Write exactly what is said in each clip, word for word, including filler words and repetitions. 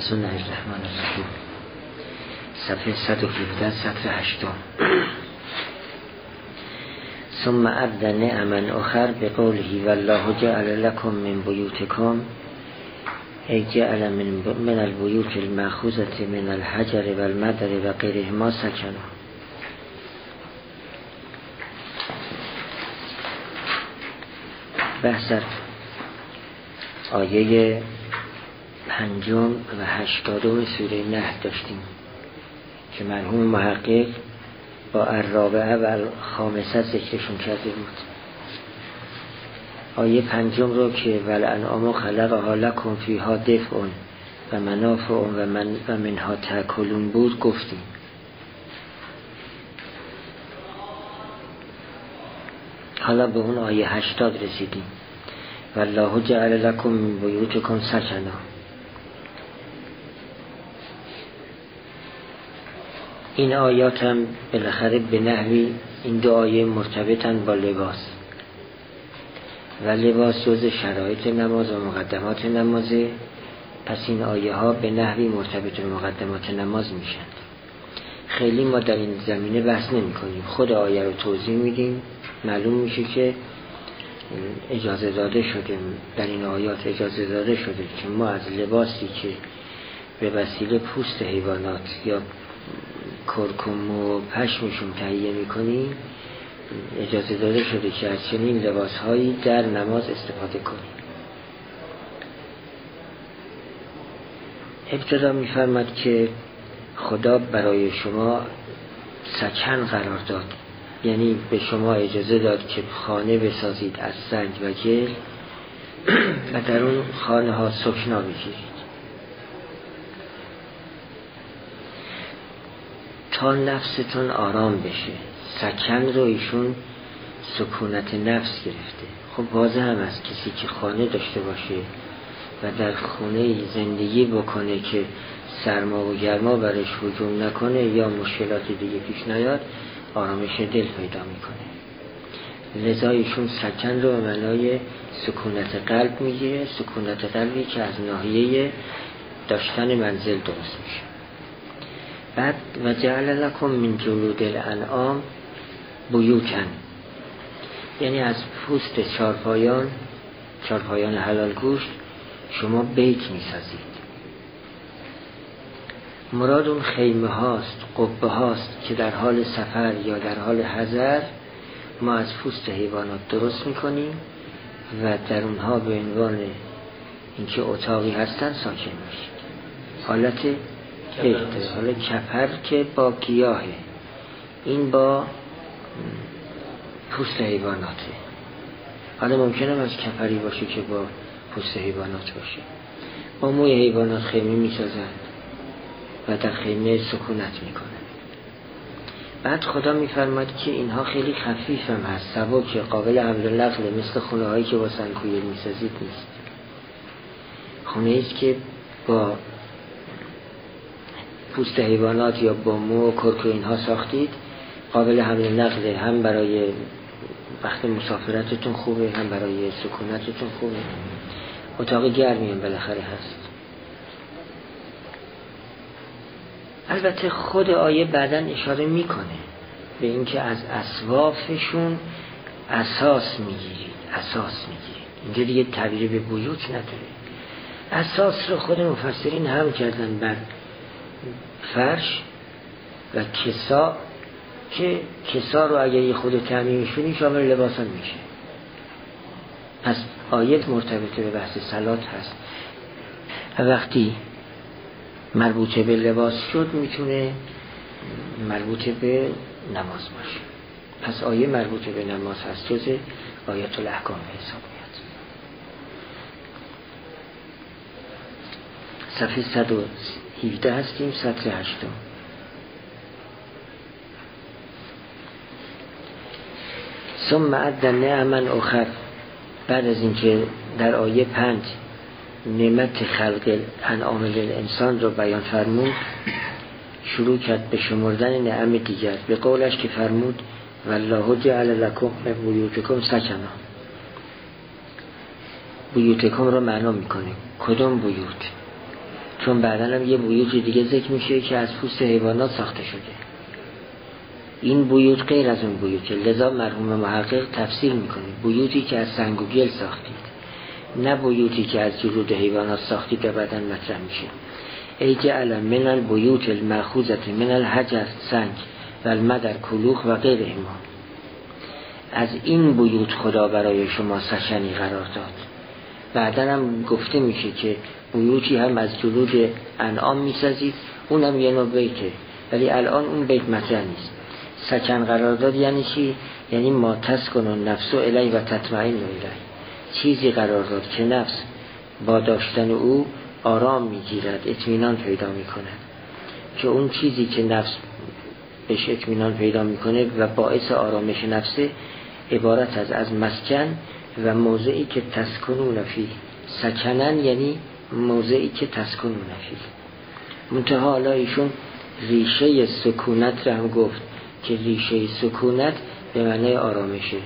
بسم الله الرحمن الرحیم. صفحه صد و هفده سطر هشتم. ثم عد نعما اخر بقوله والله جعل لكم من بیوتکم ای جعل من, من البیوت المأخوذة من الحجر والمدر و غیرهما سکنا. بحث آیه پنجم و هشتادم سوره نحل داشتیم که مرحوم محقق با الرابعه و الخامسه ذکرشون کرده بود. آیه پنجم رو که والانعام خلقها لکم فیها دفء و منافع و, من و منها تأکلون بود گفتیم. حالا به اون آیه هشتاد رسیدیم. والله جعل لکم من بیوتکم سکنا. این آیات هم بالاخره به نحوی این دو آیه مرتبطن با لباس و لباس جز شرایط نماز و مقدمات نمازه. پس این آیه ها به نحوی مرتبط به مقدمات نماز میشن. خیلی ما در این زمینه بحث نمی کنیم، خود آیه رو توضیح میدیم. معلوم میشه که اجازه داده شده، در این آیات اجازه داده شده که ما از لباسی که به وسیله پوست حیوانات یا کرکم و پشمشون تهیه میکنیم اجازه داده شده که از چنین لباسهایی در نماز استفاده کنیم. ابتدا میفرماد که خدا برای شما سکن قرار داد، یعنی به شما اجازه داد که خانه بسازید از سنگ و گل و در اون خانه ها سکنا بگیرید تا نفستون آرام بشه. سکن رو ایشون سکونت نفس گرفته. خب واضح هم است کسی که خانه داشته باشه و در خونه زندگی بکنه که سرما و گرما برش هجوم نکنه یا مشکلات دیگه پیش نیاد، آرامش دل پیدا میکنه. لذا ایشون سکن رو به معنای سکونت قلب میگیره، سکونت قلبی که از ناحیه داشتن منزل درست میشه. بعد و جعل لکم من جلود الانعام بیوتن، یعنی از پوست چارپایان چارپایان حلال گوشت شما بیت میسازید. مراد اون خیمه هاست، قبه هاست که در حال سفر یا در حال حضر ما از پوست حیوانات درست میکنیم و در اونها به عنوان اینکه اتاقی هستن ساکن میشید. حالت بیت، حالا کپر که با گیاهه، این با پوست حیواناته. حالا ممکنه از کپری باشه که با پوست حیوانات باشه. با موی حیوانات خیمه میسازن و در خیمه سکونت میکنن. بعد خدا میفرماد که اینها خیلی خفیف هم هست، سبک، قابل حمل و نقل، مثل خونه هایی که با سنگ‌کوبیل میسازید نیست. خونه ایست که با پوست حیوانات یا با مو و کرک و اینها ساختید، قابل حمل و نقل، هم برای وقت مسافرتتون خوبه، هم برای سکونتتون خوبه. اتاق گرمی هم بالاخره هست. البته خود آیه بعداً اشاره میکنه به اینکه از اسوافشون اساس میگیرید، اساس میگیرید. اینجا دیگه تعبیر به بیوت نداره. اساس رو خود مفسرین هم کردن بر فرش و کسا، که کسا رو اگر یه خود تعمیمش کنی شامل لباس هم میشه. پس آیت مرتبط به بحث صلات هست و وقتی مربوطه به لباس شد میتونه مربوطه به نماز باشه. پس آیه مربوطه به نماز هست، جز آیات الاحکام حساب میاد. صفحه صد و هفده هستیم، سطر هشتم. ثم عد نعما اخر. بعد از اینکه در آیه پنج نعمت خلق انعام للانسان رو بیان فرمود، شروع کرد به شمردن نعم دیگر به قولش که فرمود والله جعل لکم من بیوتکم سکنا. بیوتکم رو معنا میکنه. کدوم بیوت؟ چون بعداً هم یه بیوت دیگه ذکر میشه که از پوست حیوانات ساخته شده. این بیوت غیر از اون بیوته، لذا مرحوم محقق تفسیر میکنه بیوتی که از سنگ و گل ساختید، نه بیوتی که از جلود حیوانات ساختید و بعداً مطرح میشه. ای جعل من البیوت المأخوذة من الحجر، سنگ، و المدر، کلوخ و غیرهما. از این بیوت خدا برای شما سکنی قرار داد. بعداً هم گفته میشه که بیوتی هم از جلود انعام میسازید، اونم یه نوع بیته، ولی الان اون بیت مطرح نیست. سکن قرار داد یعنی چی؟ یعنی ما تسکن النفس الیه و تطمئن الیه، چیزی قرار داد که نفس با داشتن او آرام میگیرد، اطمینان پیدا میکند. که اون چیزی که نفس بهش اطمینان پیدا میکنه و باعث آرامش نفسه عبارت از از مسکن و موضعی که تسکنون فی. سکنن یعنی موضعی که تسکنون فی. منتها حالا ایشون ریشه سکونت را هم گفت که ریشه سکونت به معنی آرامشه.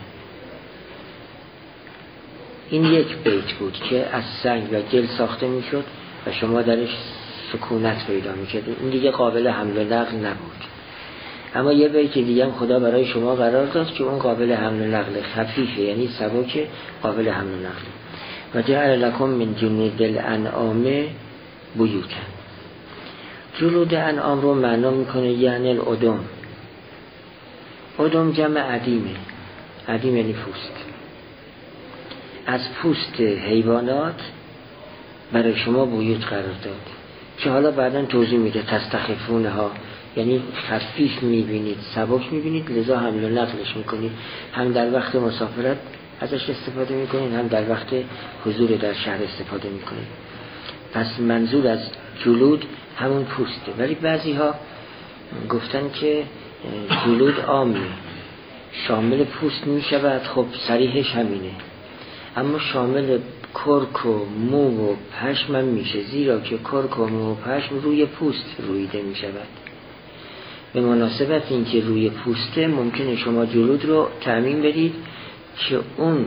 این یک بیت بود که از سنگ و گل ساخته میشد و شما درش سکونت پیدا میکرد. این دیگه قابل حمل و نقل نبود. اما یه بیت دیگه هم خدا برای شما قرار داد که اون قابل حمل و نقل، خفیفه، یعنی سبک، قابل حمل و نقل. و جعل لکم من جلود الانعام بیوتا. جلود انعام رو معنا میکنه یعنی الادم. ادم جمع عدیمه. عدیم یعنی پوست. از پوست حیوانات برای شما بیوت قرار داد که حالا بعداً توضیح میده. تستخفونه ها یعنی خفیف میبینید، سبک میبینید، لذا حمل و نقلش میکنید. هم در وقت مسافرت ازش استفاده میکنید، هم در وقت حضور در شهر استفاده میکنید. پس منظور از جلود همون پوسته. ولی بعضی ها گفتن که جلود عامه، شامل پوست میشود. خب صریحش همینه، اما شامل کرک و مو و پشم هم میشه، زیرا که کرک و مو و پشم روی پوست رویده میشود. به مناسبت این که روی پوسته ممکنه شما جلود رو تعمیم بدید که اون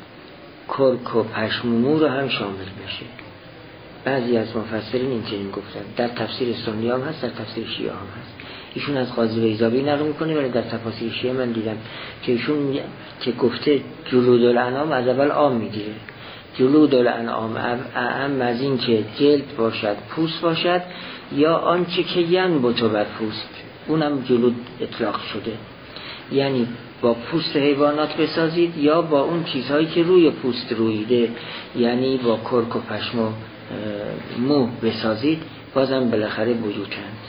کرک و پشم و مو رو هم شامل بشه. بعضی از مفسرین این چنین گفتن. در تفسیر سنی هم هست، در تفسیر شیعه هم هست. ایشون از قاضی بیضاوی نقل میکنه، ولی در تفاسیر شیعه من دیدم که ایشون که گفته جلود الانعام از اول عام میگیره. جلود الانعام اعم از این که جلد باشد، پوست باشد، یا آنچه که ینبت بر پوست، اونم جلود اطلاق شده. یعنی با پوست حیوانات بسازید یا با اون چیزهایی که روی پوست رویده، یعنی با کرک و پشم و مو بسازید، بازم بالاخره بیوتند.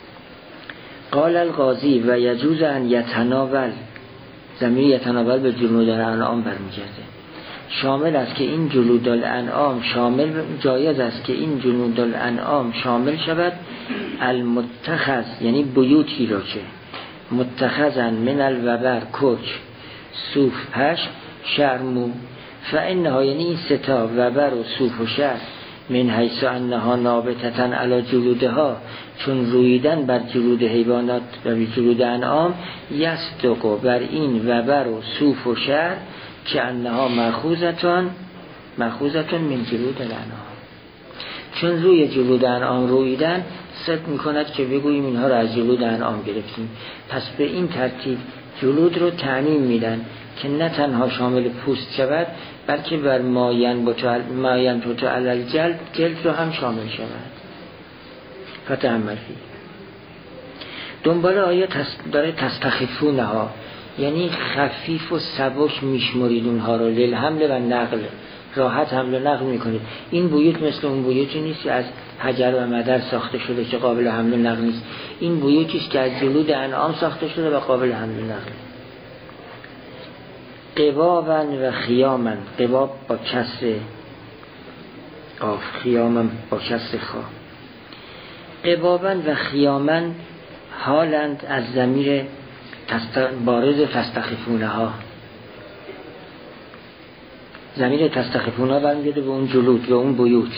قال القاضی و یجوز ان یتناول، ضمیر یتناول به جلود الانعام برمیگرده. شامل است که این جلود الانعام شامل، جایز است که این جلود الانعام شامل شود المتخذ، یعنی بیوتی را که متخذن من الوبر، کچ، صوف، پشم، شرمو، فانها، یعنی این ستا وبر و صوف و شر، من حیث انها نابتتن علی جلودها، چون رویدن بر جلود حیوانات و جلود انعام، یصدق بر این وبر و صوف و شر که انها مأخوذتان مأخوذتان من جلود الانعام، چون روی جلود انعام رویدن صدق میکند که بگوییم اینها را از جلود انعام گرفتیم. پس به این ترتیب جلود رو تعمیم میدن که نه تنها شامل پوست شود، بلکه بر ماین بتو علل جلد، جلد رو هم شامل شود. فتحمل فی. دنبال آیه داره تستخفونه ها، یعنی خفیف و سبک میشمرید اونها رو، لیل حمل و نقل، راحت حمل و نقل میکنید. این بیوت مثل اون بیوتی نیست که از حجر و مدر ساخته شده که قابل حمل و نقل نیست. این بیوتی است که از جلود انعام ساخته شده و قابل حمل و نقل. قبابا و خیاما، قباب با کسر قاف، خیاما با کسر خا. قبابا و خیاما حالند از ضمیر تست... بارز تستخفونه ها. ضمیر تستخفونه ها برمیگرده به اون جلود، به اون بیوت.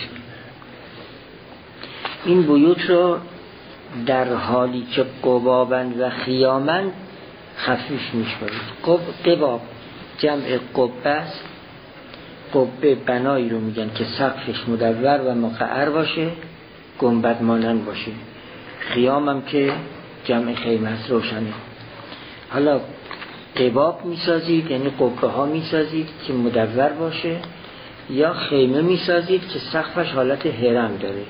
این بیوت رو در حالی که قبابا و خیاما خفیف میشمارید. قب... قباب جمع قبه است. قبه بنایی رو میگن که سقفش مدور و مقعر باشه گنبد مانند باشه. خیام هم که جمع خیمه است، روشنه. حالا قباب میسازید یعنی قبه ها میسازید که مدور باشه، یا خیمه میسازید که سقفش حالت هرم داره.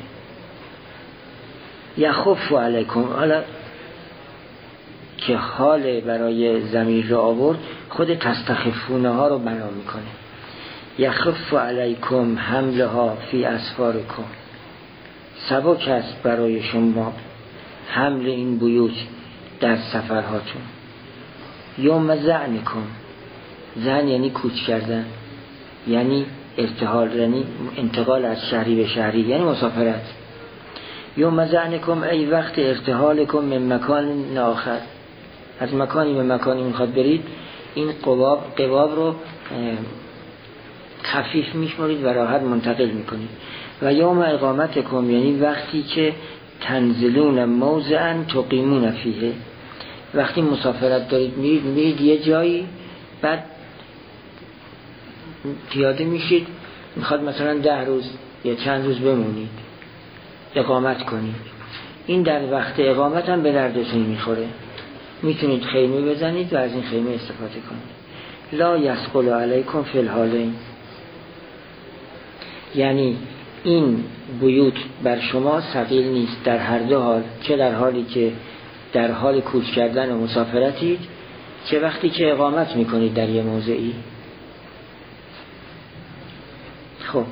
یخف علیکم، حالا که حال برای ضمیر رو آورد، خود تستخفونه ها رو بنا میکنه. یخف علیکم حملها فی اسفارکم، سبک است برای شما حمل این بیوت در سفرهاتون. یوم زعنکم، زعن یعنی کوچ کردن، یعنی ارتحال، یعنی انتقال از شهری به شهری، یعنی مسافرت. یوم زعنکم ای وقت ارتحالکم من مکان آخر، از مکانی به مکانی میخواد برید، این قباب قباب رو خفیف میشمارید و راحت منتقل میکنید. و یوم اقامتکم یعنی وقتی که تنزلون موضعا تقیمون فیه، وقتی مسافرت دارید میرید میرید یه جایی، بعد پیاده میشید، میخواد مثلا ده روز یا چند روز بمونید، اقامت کنید. این در وقت اقامت هم به دردتون میخوره، میتونید خیمه بزنید و از این خیمه استفاده کنید. لا یثقل علیکم فی الحالین، یعنی این بیوت بر شما ثقیل نیست در هر دو حال، چه در حالی که در حال کوچ کردن و مسافرتید، چه وقتی که اقامت میکنید در یه موضعی. خب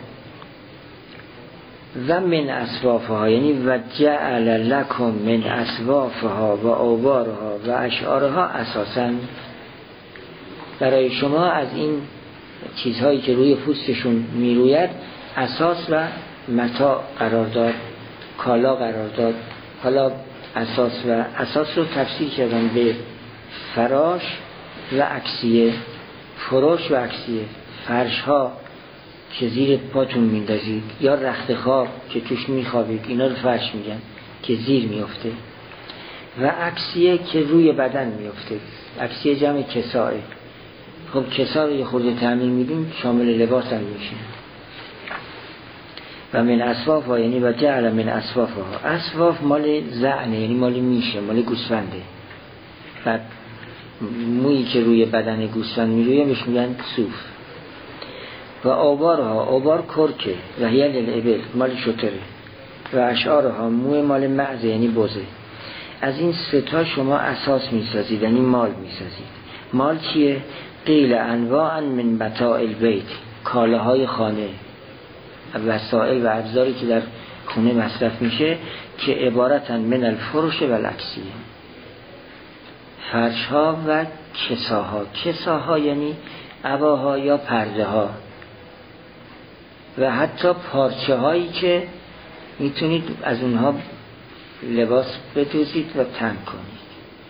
و من اصوافها یعنی و جعل لکم من اصوافها و اوبارها و اشعارها اساسا، برای شما از این چیزهایی که روی پوستشون میروید اساس و متاع قرار داد، کالا قرار داد. حالا اساس و اساس رو تفسیر کردن به فراش و عکسیه، فروش و عکسیه، فرش ها که زیر پاتون میندازید یا رخت خواب که توش میخوابید، اینا رو فرش میگن که زیر میفته، و عکسیه که روی بدن میفته. عکسیه جمع کساه. خب کساه رو یه خورده تعمیم میدیم شامل لباس هم میشه. و من اصواف ها یعنی و جعل من اصواف ها، اصواف مال زعنه یعنی مال میشه، مال گوسفنده. بعد مویی که روی بدن گوسفند میرویه میش میگن صوف. و آبارها، آبار کرکه و هیل الابل مال شتره. و اشعارها موی مال معزه یعنی بزه. از این سه تا شما اساس میسازید یعنی مال میسازید. مال چیه؟ قیل انواعا من متاع البیت، کالاهای خانه، وسائل و ابزاری که در خونه مصرف میشه که عبارتن من الفرش و العکسیه، فرش ها و کساها. کساها یعنی عباها یا پرده ها، و حتی پارچه هایی که میتونید از اونها لباس بدوزید و تن کنید.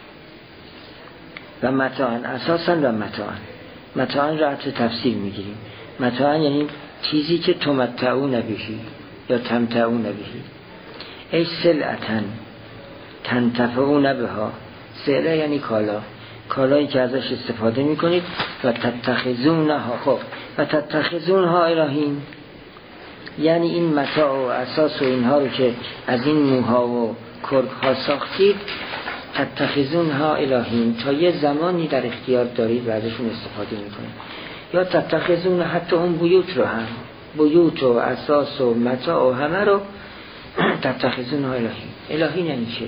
و متاعن اساسا و متاعن، متاعن را حتی تفسیر میگیریم. متاعن یعنی چیزی که تمتعون بهی یا تمتعون بهی. ای سلعتن تنتفعون بها، سلعه یعنی کالا، کالایی که ازش استفاده میکنید. و تتخذونها، خب و تتخذونها الهین، یعنی این متاع و اساس و اینها رو که از این موها و کرک ها ساختید، تتخذونها الهین، تا یه زمانی در اختیار دارید و ازشون استفاده میکنید. یا تتخذون حتی اون بیوت رو هم، بیوت و اساس و متاع و همه رو تتخذونها الهین. الهین یعنی چه؟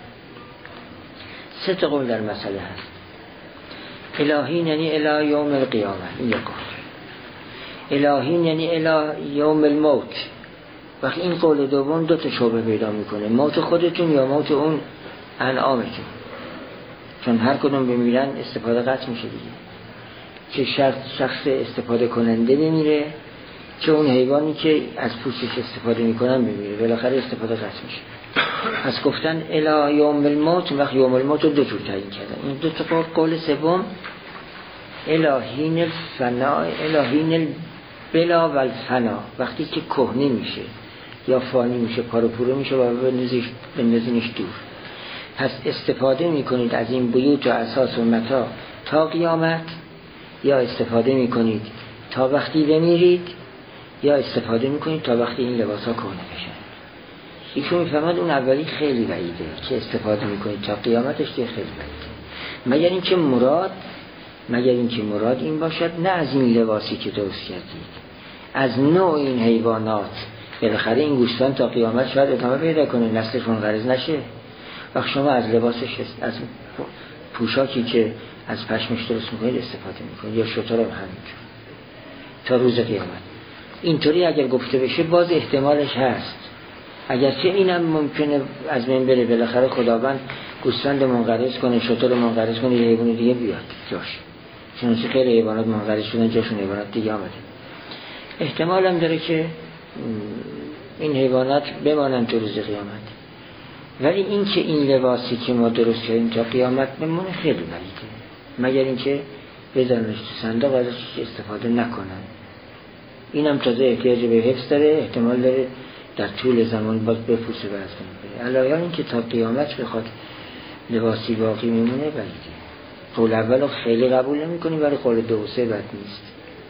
سه تا قول در مسئله هست. الهین یعنی الی یوم القیامه، این یک قول. الهین یعنی الی یوم الموت. وقتی این قول دوم دو تا شعبه پیدا میکنه، موت خودتون یا موت اون انعامتون، چون هر کدوم بمیرن استفاده قطع میشه دیگه. چه شخص, شخص استفاده کننده بمیره، چه اون حیوانی که از پوستش استفاده میکنن بمیره، بالاخره استفاده قطع میشه. پس گفتن الی یوم الموت، وقت یوم الموت رو دو جور تعیین کردن. این دو تا قول سوم الهین الفنا، الهین البلا و الفنا، وقتی که کهنه میشه یا فانی میشه، پارو پورو میشه و بندازینش دور. پس استفاده میکنید از این بیوت و اساس و متاع تا قیامت، یا استفاده میکنید تا وقتی بمیرید، یا استفاده میکنید تا وقتی این لباس ها کهنه بشن. ایشون میفهمد اون اولی خیلی بعیده که استفاده میکنید تا قیامتش که خیلی بعیده، مگر اینکه مراد مگر اینکه مراد این باشد نه از این لباسی که درست کردید، از نوع این حیوانات بالاخره این گوسفند تا قیامت شاید ادامه پیدا کنه، نسلش منقرض نشه. وقت شما از لباسش، از پوشاکی که از پشمش درست میکنید استفاده میکنید، یا شتر هم همینجور تا روز قیامت. اینطوری اگر گفته بشه باز احتمالش هست، اگرچه اینم ممکنه از بین بره، بالاخره خداوند گوسفند منقرض کنه، شتر منقرض کنه، یه حیوان دیگه بیاد جاش، چون خیلی حیوانات منقرض شدن جاشون حیوانات دیگه آمده. احتمال هم داره که این حیوانات بمانن تو روز قیامت، ولی این که این لباسی که ما درست کردیم تا قیامت بمونه خیلی بعیده، مگر اینکه بذارنش تو صندوق ازش استفاده نکنن. اینم تازه احتیاج به حفظ داره، احتمال داره در طول زمان باز بپوسه و از بین بره. علاوه این که تا قیامت بخواد لباسی باقی میمونه بعیده. قول اول خیلی قبول نمی کنیم، ولی قول دو و سه بد نیست.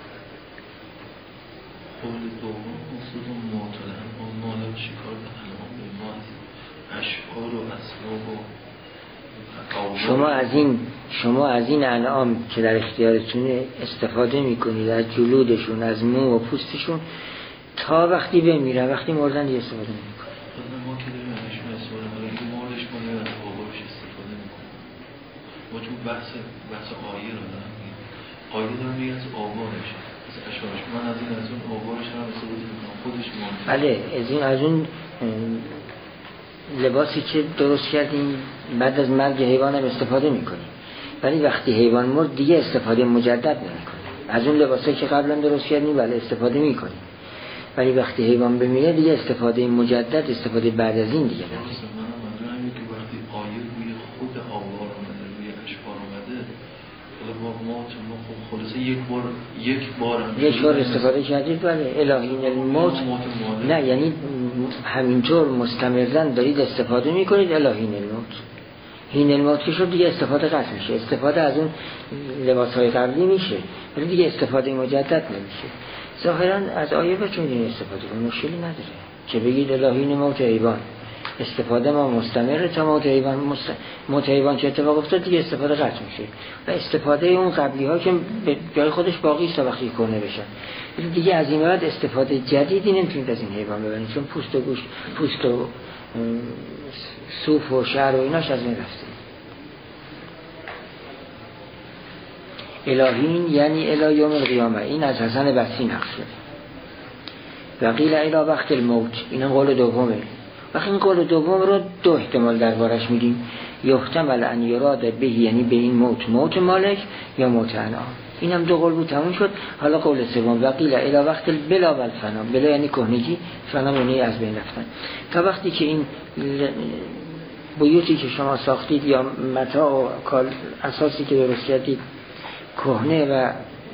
قول دوم اصول معتدل با مال شکار به علام ما از اشعار و اسباب و شما از این شما از این انعام که در اختیارتونه استفاده میکنید، از جلودشون، از مو و پوستشون، تا وقتی بمیرن، وقتی مردن دیگه استفاده نمیکنید. ما که داریم ازشون استفاده میکنیم، مالش ما از آبارش استفاده میکنیم. ما چون بحث بحث آیه رو دارم میگیم، آیه دارم میگه از آبارش، از اشعارش. من از این از اون آبارش هم استفاده میکنم، خودش مانده. بله، از این از اون لباسی که درست کردیم بعد از مرگ حیوان هم استفاده میکنیم، ولی وقتی حیوان مرد دیگه استفاده مجدد نمیکنیم. از اون لباسی که قبلا درست کردیم بله استفاده میکنیم، ولی وقتی حیوان بمیره دیگه استفاده مجدد، استفاده بعد از این دیگه نمیکنیم. من منظورم اینه که وقتی آیه روی خود آوار اومده، روی اشعار اومده، حالا ما ما خب خلاصه یک بار یک بار یک بار استفاده کردید، بله الهین الموت، نه یعنی همینطور مستمرا دارید استفاده میکنید الهین الموت. هین الموت که شد دیگه استفاده قطع میشه، استفاده از اون لباسهای قبلی میشه، ولی دیگه استفاده مجدد نمیشه. ظاهرا از آیه بچونید استفاده کنید، مشکلی نداره که بگید الهین موت حیوان، استفاده ما مستمره تا موت حیوان. مست... موت حیوان که اتفاق افتاد دیگه استفاده قطع میشه و استفاده اون قبلی ها که به جای خودش باقی است تا وقتی کنه بشن. دیگه از این بعد استفاده جدیدی نمیتونید از این حیوان ببرید، چون پوست و گوشت، پوست و صوف و شعر و ایناش از این رفته. الهین یعنی الی یوم القیامه. این از حسن بصری نقل شده. و قیل الی وقت الموت، این قول دومه. وقتی این قول دوم رو دو احتمال دربارش میدیم، یحتمل ان یراد به یعنی به این موت موت مالک یا موت انعام. این هم دو قول بود تموم شد. حالا قول سوم و قیل الی وقت البلا و الفنا. بلا یعنی کهنگی، فنا یعنی از بین رفتن. تا وقتی که این بیوتی که شما ساختید یا متاع و اساسی که درست کردید کهنه و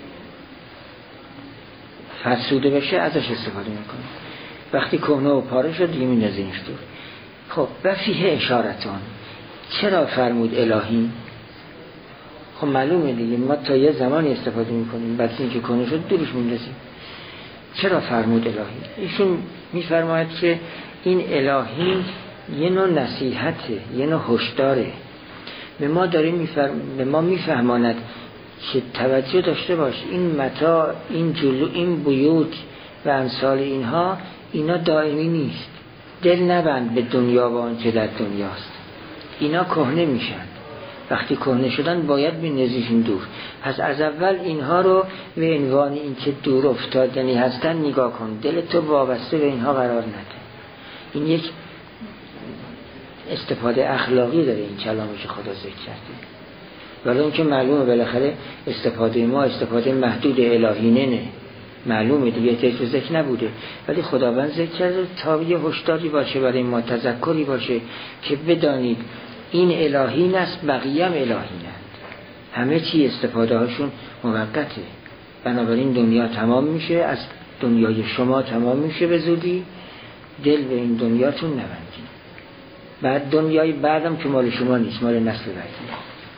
فرسوده بشه ازش استفاده میکنید. وقتی کهنه و پاره شد دیگه میندازینش دور. خب و فیه اشارتان، چرا فرمود الهی؟ خب معلومه دیگه، ما تا یه زمانی استفاده میکنیم، بعد اینکه کهنه شد دورش میندازیم. چرا فرمود الهی؟ ایشون میفرماید که این الهی یه نوع نصیحته، یه نوع هشداره. به ما داره میفرم... به ما میفهماند که توجه داشته باش، این متاع، این جلو، این بیوت و امثال اینها، اینا دائمی نیست. دل نبند به دنیا و آنچه در دنیاست. اینا کهنه میشن. وقتی کهنه شدن باید بندازیشون دور. پس از اول اینها رو به عنوان اینکه دور افتادنی هستن نگاه کن. دل تو وابسته به اینها قرار نده. این یک استفاده اخلاقی داره این کلامی که خدا ذکر کرده. ولی اینکه معلومه بالاخره استفاده ما استفاده محدود الهینه نه، معلومه دیگه احتیاج به ذکر نبوده، ولی خداوند ذکر کرده تا یه هشداری باشه برای ما، تذکری باشه که بدانید این الهین است، بقیه هم الهینند. همه چی استفاده هاشون موقته. بنابراین دنیا تمام میشه، از دنیای شما تمام میشه به زودی، دل به این دنیاتون نبندید. بعد دنیای بعدم که مال شما نیست، مال نسل بعدی.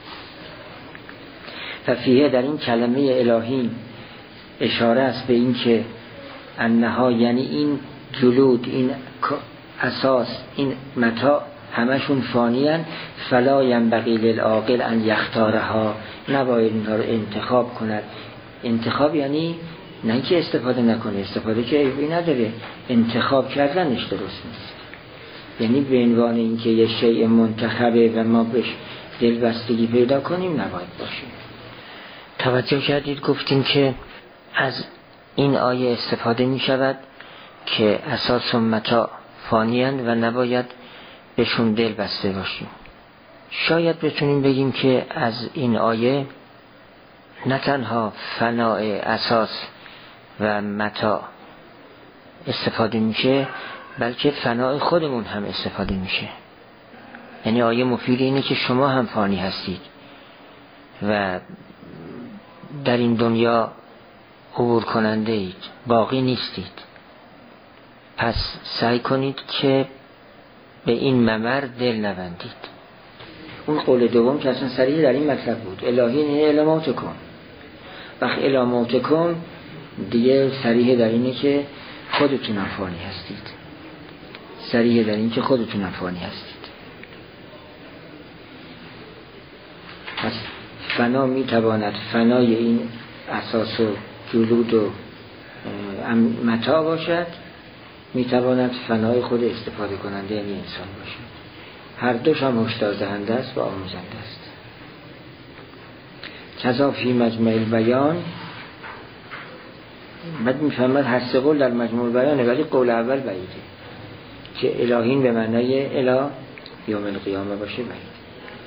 ففیه در این کلمه الهی اشاره است به این که انها یعنی این جلود، این اساس این متاع همشون فانیان، فلا ینبغی للعاقل ان یختارها، نباید اینها رو انتخاب کند. انتخاب یعنی نه اینکه استفاده نکنه، استفاده که عیبی نداره، انتخاب کردنش درست نیست. یعنی به عنوان اینکه یه شیء منتخبه و ما بهش دلبستگی پیدا کنیم نباید باشه. توجه کردید گفتیم که از این آیه استفاده می شود که اساس و متاع فانیان و نباید بهشون دل بسته باشیم. شاید بتونیم بگیم که از این آیه نه تنها فناء اساس و متاع استفاده میشه، بلکه فناء خودمون هم استفاده میشه. یعنی آیه مفید اینه که شما هم فانی هستید و در این دنیا عبور کننده اید، باقی نیستید. پس سعی کنید که به این ممر دل نبندید. اون قول دوم که اصلا صریح در این مطلب بود، الهی نه علاماتکم. وقت علاماتکم دیگه صریح در اینه که خودتون فانی هستید، صریح در این که خودتون فانی هستید. پس فنا می تواند فنای این اساس و جلود و متاع باشد، می تواند فنای خود استفاده کننده یعنی انسان باشد. هر دوش هم هشدار دهنده است و آموزنده است. کذا فی مجمع البیان، بعد میفهمد هر سه قول در مجموع البیانه، ولی قول اول بعیده که الهین به معنای اله یوم القیامه باشه بعید.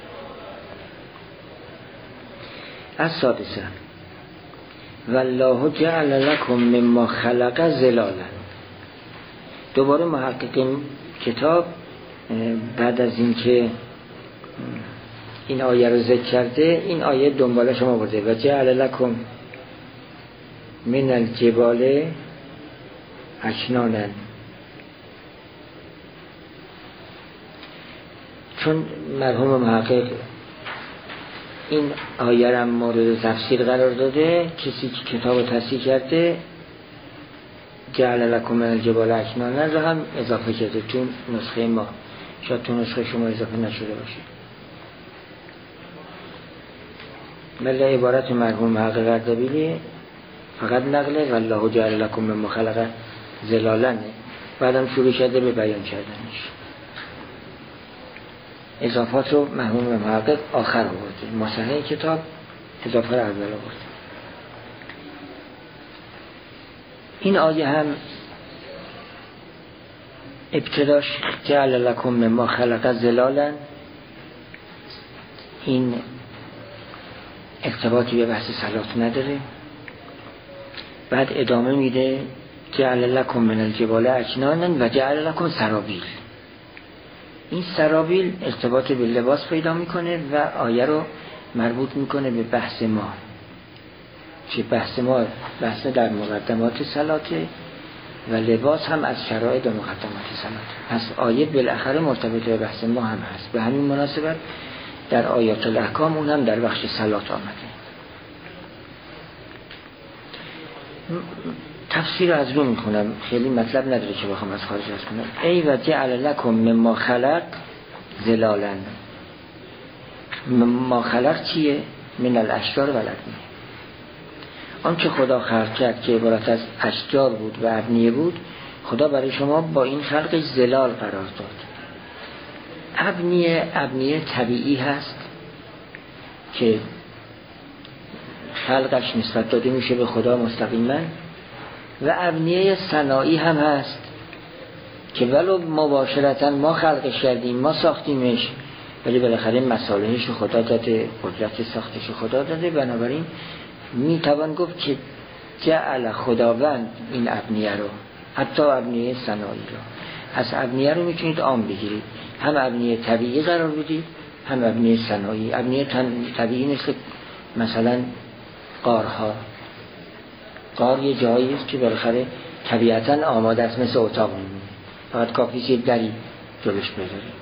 از سادسه والله جعل لکم مما خلق ظلالا. دوباره محقق کتاب بعد از این که این آیه رو ذکر کرده، این آیه دنباله شما برده و جعل لکم من الجبال اکنانا. چون مرحوم محقق این آیه را مورد تفسیر قرار داده، کسی که کتاب رو تصحیح کرده جعل لکم من الجبال اکنانا رو هم اضافه کرده تو نسخه ما، شاید تو نسخه شما اضافه نشده باشه. مله عبارت مرحوم محقق اردبیلی فقط نقله والله جعل لکم مما خلق ظلالا، بعدم شروع کرده به بیان کردنش. اضافات رو مرحوم محقق آخر آورده، مصحح کتاب اضافه رو اول آورده. این آیه هم ابتداش جعل لکم مما خلق ظلالا، این ارتباطی به بحث صلات نداره. بعد ادامه میده جعل لکم من الجبال اکنانا و جعل لکم سرابیل. این سرابیل ارتباط به لباس پیدا میکنه و آیه رو مربوط میکنه به بحث ما، که بحث ما بحث در مقدمات صلاته و لباس هم از شرایط و مقدمات صلاته. پس آیه بالاخره مرتبط به بحث ما هم هست. به همین مناسبت در آیات الاحکام اون هم در بخش صلات آمده. تفسیر از رو میکنم، خیلی مطلب نداره که بخوام از خارج از کنم. ای و جعل لکم مما خلق ظلالا. مما خلق چیه؟ من الاشجار و الابنیه. آن که خدا خلق کرد که عبارت از اشجار بود و ابنیه بود، خدا برای شما با این خلقش ظلال قرار داد. ابنیه ابنیه طبیعی هست که خلقش نسبت داده میشه به خدا مستقیما، و ابنیه صناعی هم هست که ولو مباشرتا ما خلقش کردیم، ما ساختیمش، ولی بالاخره مصالحش خدا داده، قدرت ساختش خدا داده. بنابراین میتوان گفت که جعل خداوند این ابنیه رو، حتی ابنیه صناعی رو، از ابنیه رو میتونید عام بگیرید، هم ابنیه طبیعی قرار بدید هم ابنیه صناعی. ابنیه طبیعی مثل مثلا غارها. غار یه جایی است که بالاخره طبیعتا آماده است، مثل اتاق میمونه، فقط کافیه یه دری جلوش بذارید.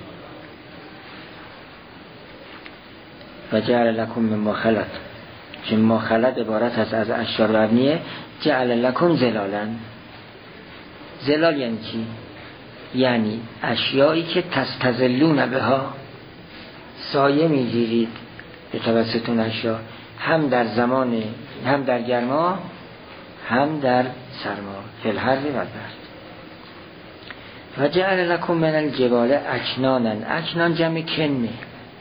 و جعل لکم مما خلق، که ما خلق عبارت هست از اشجار و ابنیه. جعل لکم ظلالا. ظلال یعنی چی؟ یعنی اشیایی که تستظلون بها، سایه میگیرید به توسط اون اشیا، هم در زمان، هم در گرما، هم در سرما، فی الحر و البرد. و جعل لکم من الجبال اکنانا، اکنان جمع کنه،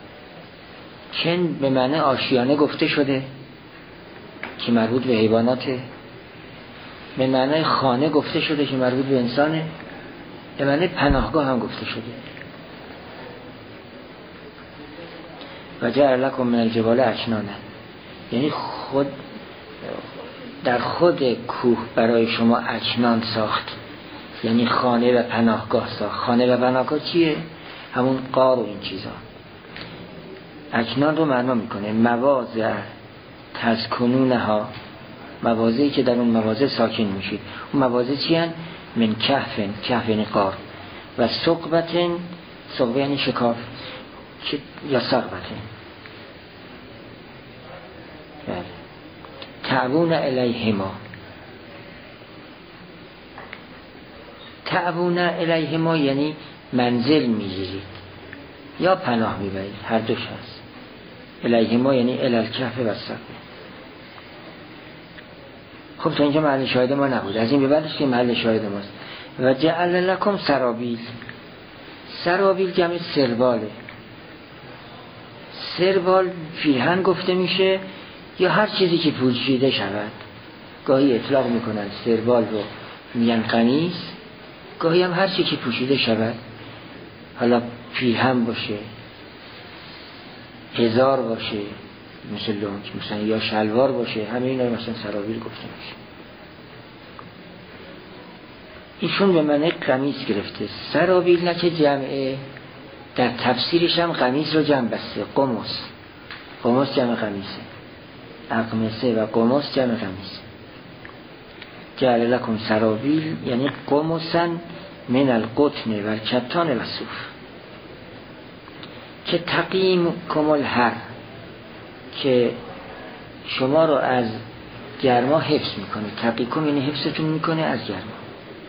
کن به معنی آشیانه گفته شده که مربوط به حیواناته، به معنی خانه گفته شده که مربوط به انسانه، به معنی پناهگاه هم گفته شده. و جعل لکم من الجبال اکنانا، یعنی خود در خود کوه برای شما اکنان ساخت، یعنی خانه و پناهگاه ساخت. خانه و پناهگاه چیه؟ همون غار و این چیزا. اکنان رو معنا میکنه مواضع تسکنونها، مواضعی که در اون مواضع ساکن میشید. اون مواضع چی هن؟ من کهفن، کهف یعنی غار، و ثقبتن، ثقبه یعنی شکاف یا ثقبتن. تعبون الیهما، تعبون الیهما یعنی منزل میگیرید یا پناه میبرید، هر دوش هست. الیهما یعنی الالکهف و ثقبه. خب تا اینجا محل شاهد ما نبود، از این به بعدش که محل شاهد ماست. و جعل لکم سرابیل، سرابیل جمع سرباله. سربال پیرهن گفته میشه یا هر چیزی که پوشیده شود. گاهی اطلاق میکنن سربال رو میگن قمیص، گاهی هم هر چیزی که پوشیده شود، حالا پیرهن باشه، ازار باشه مثل لنگ مثلا، یا شلوار باشه، همه اینا مثلا سرابیل گفته میشه. ایشون به معنی قمیص گرفته. سرابیل نه که جمعه، در تفسیرش هم قمیص رو جمع بسته، قمص، قمص جمع قمیصه، اقمصه و قمص جمع قمیصه. جعل لکم سرابیل یعنی قمصا من القطن و الکتان و صوف، که تقیم کمال هر، که شما رو از گرما حفظ میکنه. تقیکم یعنی حفظتون میکنه از گرما.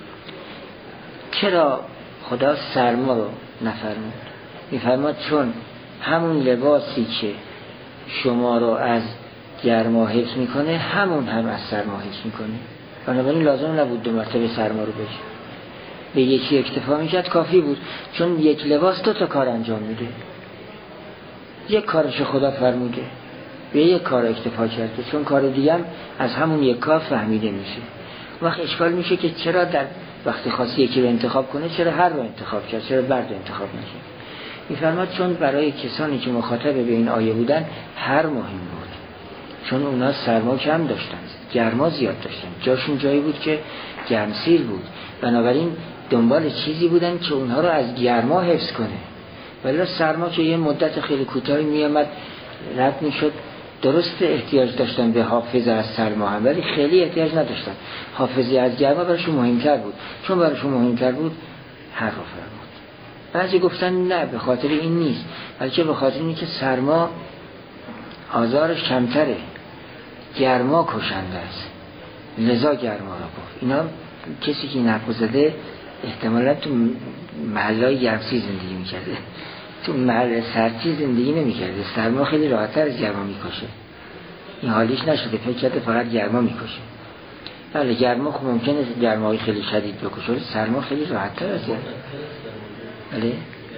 چرا خدا سرما رو نفرمود؟ میفرماد چون همون لباسی که شما رو از گرما حفظ میکنه همون هم از سرما حفظ میکنه. بنابراین لازم نبود دو مرتبه سرما رو بشه، به یکی اکتفا میکرد کافی بود، چون یک لباس دو تا کار انجام میده. یک کارش خدا فرموده، به یک کار اکتفا کرده، چون کار دیگه هم از همون یک کار فهمیده میشه. وقت اشکال میشه که چرا در وقتی خواستی یکی رو انتخاب کنه چرا هر رو انتخاب کرد، چرا برد انتخاب نکرد؟ میفرماد چون برای کسانی که مخاطب به این آیه بودن هر مهم بود، چون اونا سرما کم داشتن، گرما زیاد داشتن، جاشون جایی بود که گرمسیر بود، بنابراین دنبال چیزی بودن که اونها رو از گرما حفظ کنه. ولی سرما که یه مدت خیلی کوتاهی میامد رد میشد، درست احتیاج داشتن به حافظه از سرما هم، ولی خیلی احتیاج نداشتن. حافظه از گرما براشون مهمتر بود، چون براشون مهمتر بود هر رو فرمود. بعضی گفتن نه به خاطر این نیست، بلکه به خاطر اینه که سرما آزارش کمتره، گرما کشنده است، لذا گرما را گفت. اینا کسی که نقو زده احتمالا تو محلهای گرمسی زندگی میکرده، تو محل سردی زندگی نمیکرده. سرما خیلی راحت‌تر از گرما میکشه، این حالیش نشده، فکر کرده فقط گرما میکشه. بله گرما خب ممکنه گرمای خیلی شدید بکشه، ولی سرما خیلی راحت‌تر از گرما. بله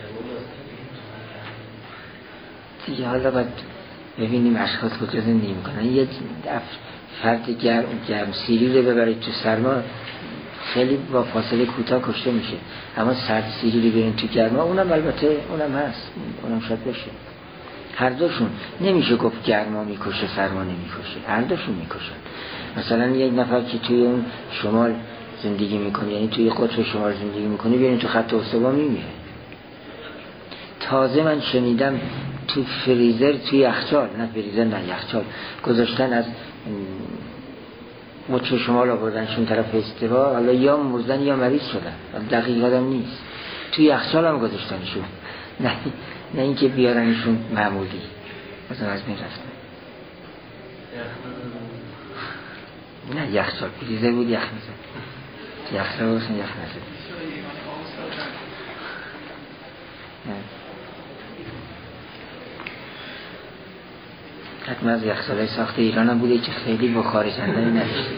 دیگه حالا باید ببینیم اشخاص کجا زندگی میکنن. یه فرد گرم گرم سیری رو ببرید تو سرما خیلی با فاصله کوتاه کشته میشه، اما سرد سیری رو برین تو گرما اونم البته اونم هست، اونم شاید بشه. هر دوشون نمیشه گفت گرما میکشه سرما نمیکشه، هر دوشون میکشن. مثلا یک نفر که توی اون شمال زندگی میکنه، یعنی توی قطب شمال زندگی میکنه، بیارین تو خط استوا میمیره. تازه من شنیدم تو فریزر، توی یخچال، نه فریزر نه یخچال گذاشتن، از قطب شمال آوردنشون طرف استوا، حالا یا مردن یا مریض شدن، دقیق یادم نیست. توی یخچال هم گذاشتنشون، نه نه اینکه بیارنشون معمولی، مثلا از بین رفتن. نه یخچال، فریزر بود یخ میزن، یخچال باشن یخ نزد. حتما از یخچالای ساخت ایران هم بوده که خیلی بخاری کندنی نداشته.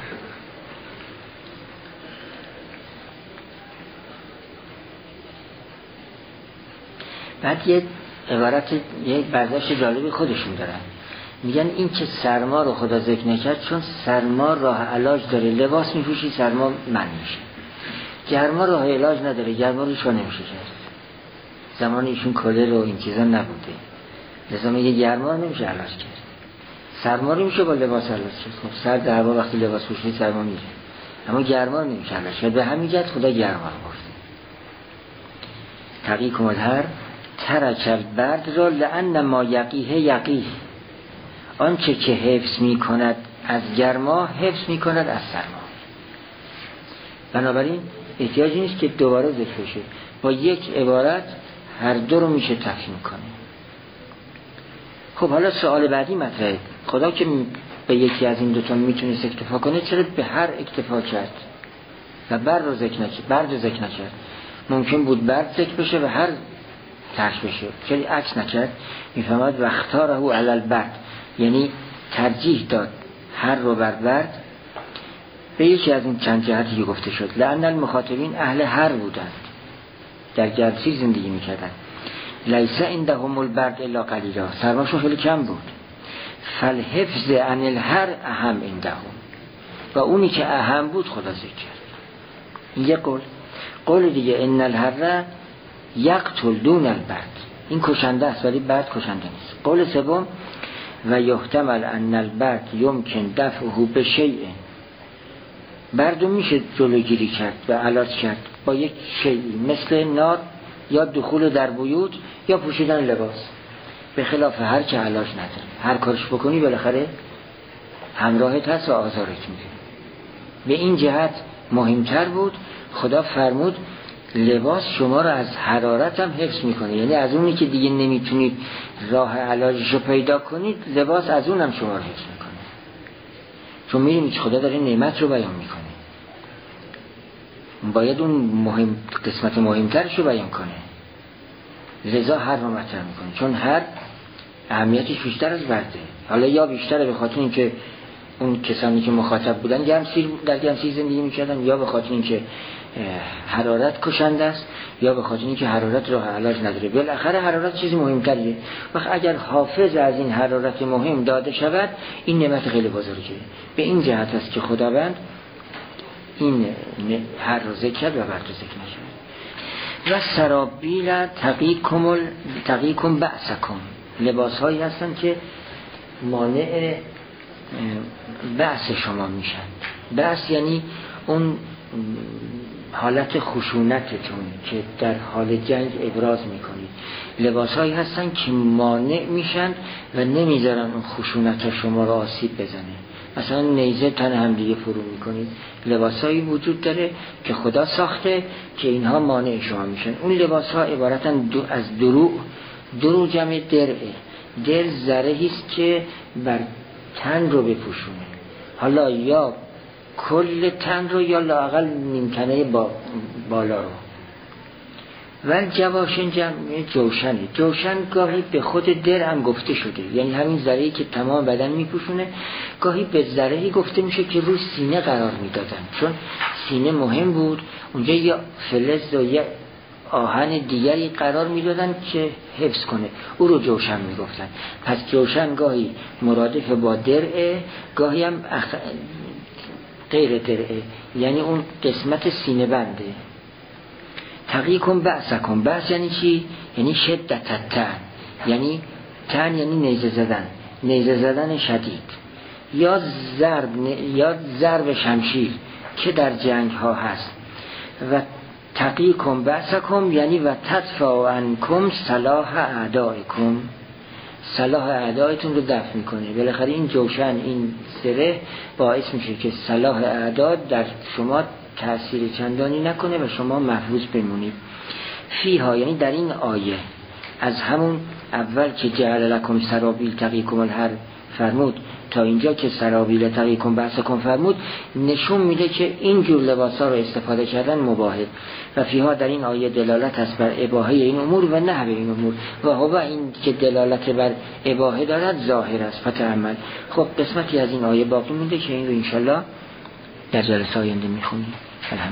بعد یه عبارت، یه برداشت جالبی خودشون دارن، میگن این که سرما رو خدا ذکر نکرد چون سرما راه علاج داره، لباس میپوشی سرما من میشه. گرما راه علاج نداره، گرما رو شو نمیشه کرد. زمان ایشون کولر و این چیزا نبوده، لذا میگه گرما رو نمیشه علاج کرد، سرما رو میشه با لباس علاج کرد. خب سر در هوا وقتی لباس پوشی سرما میره، اما گرما رو نمیشه علاج کرد. به همین جهت خدا گرما رو گفته. تقیکم الحر ترک البرد را لأن ما یقیه یقیه، آنچه که حفظ می کند از گرما حفظ می کند از سرما. بنابراین احتیاجی نیست که دوباره ذکر بشه، با یک عبارت هر دو رو میشه تفهیم کنه. خب حالا سوال بعدی مطرحه، خدا که به یکی از این دوتا میتونست اکتفا کنه چرا به هر اکتفا کرد و برد رو ذکر نکرد؟ برد رو ذکر نکرد. ممکن بود برد ذکر بشه و هر ترک بشه، چرا عکس نکرد؟ میفهمد وقتاره علی البرد، یعنی ترجیح داد هر رو بر برد. به یکی از این چند جهتی گفته شد لأن المخاطبین اهل هر بودند، در گرمسیر زندگی میکردند. لیس عندهم البرد الا قلیلا، سرماشون خیلی کم بود. فالحفظ عن الحر اهم عندهم، و اونی که اهم بود خدا ذکر کرد. این یک قول. قول دیگه ان الحر یقتل دون البرد، این کشنده است ولی برد کشنده نیست. قول سوم و یحتمل ان البرد یمکن دفعه بشیء، بردو میشه جلوگیری کرد و علاج کرد با یک شیئی مثل نار یا دخول در بیوت یا پوشیدن لباس، به خلاف هر که علاج نداره. هر کارش بکنی بالاخره همراهت هست و آزارت میده. به این جهت مهمتر بود. خدا فرمود لباس شما رو از حرارت هم حفظ میکنه، یعنی از اونی که دیگه نمیتونید راه علاجش رو پیدا کنید، لباس از اونم شما رو حفظ میکنه. چون میدونید خدا داره نعمت رو بیان میکنه، باید اون مهم قسمت مهمترش رو بیان کنه، لذا هر رو مطرح میکنه، چون هر اهمیتش بیشتر از برده. حالا یا بیشتره به خاطر اینکه اون کسانی که مخاطب بودن گرمسیر در گرمسیر زندگی میکردن، یا به خاطر اینکه حرارت کشنده است، یا به خاطر اینکه حرارت راه علاج نداره. بالاخره حرارت چیزی مهمتریه. وقت اگر حافظ از این حرارت مهم داده شود، این نعمت خیلی بزرگه. به این جهت است که خداوند این هر رو ذکر و برد ذکر نشد. و سرابیل تقیکم تقیکم بأسکم، لباس هایی هستن که مانع بأس شما میشن. بأس یعنی اون حالت خشونتتون که در حال جنگ ابراز میکنید. لباس هایی هستن که مانع میشن و نمیذارن اون خشونت شما رو آسیب بزنه. مثلا نیزه تن هم دیگه فرو میکنید. لباس هایی وجود داره که خدا ساخته که اینها مانع شما میشن. اون لباس ها عبارتن دو از دروع. دروع جمع درعه. در زرهی است که بر تن رو بپوشونه، حالا یا کل تن رو یا لااقل نیمتنه با بالا رو. و جواشن جمع جوشنه. جوشن گاهی به خود در هم گفته شده، یعنی همین ذره‌ای که تمام بدن میپوشونه. گاهی به ذره‌ای گفته میشه که روی سینه قرار میدادن، چون سینه مهم بود، اونجا یا فلز و یا آهن دیگری قرار میدادن که حفظ کنه، او رو جوشن میگفتن. پس جوشن گاهی مرادف با درعه، گاهی هم اخ... غیر درعه، یعنی اون قسمت سینه بنده. تقیکم بأسکم. بأس یعنی چی؟ یعنی شدت تن، یعنی تن یعنی نیزه زدن، نیزه زدن شدید، یا ضرب یا ضرب شمشیر که در جنگ ها هست. و تقیکم بأسکم یعنی و تدفع عنکم صلاح اعدائکم، صلاح اعدائتون رو دفع میکنه. بالاخره این جوشن، این زره باعث میشه که صلاح اعدا در شما تأثیر چندانی نکنه و شما محفوظ بمونید. فیها یعنی در این آیه، از همون اول که جعل لکم سرابیل تقیکم الحر فرمود تا اینجا که سرابیل تقیکم بأسکم فرمود، نشون میده که این جور لباسا رو استفاده کردن مباهه و فیها در این آیه دلالت است بر اباحه این امور و نهی این امور و هو این که دلالت بر اباحه دارد ظاهر است فتأمل. خب قسمتی از این آیه باقی مونده که این رو انشالله در جلسه آینده میخونیم.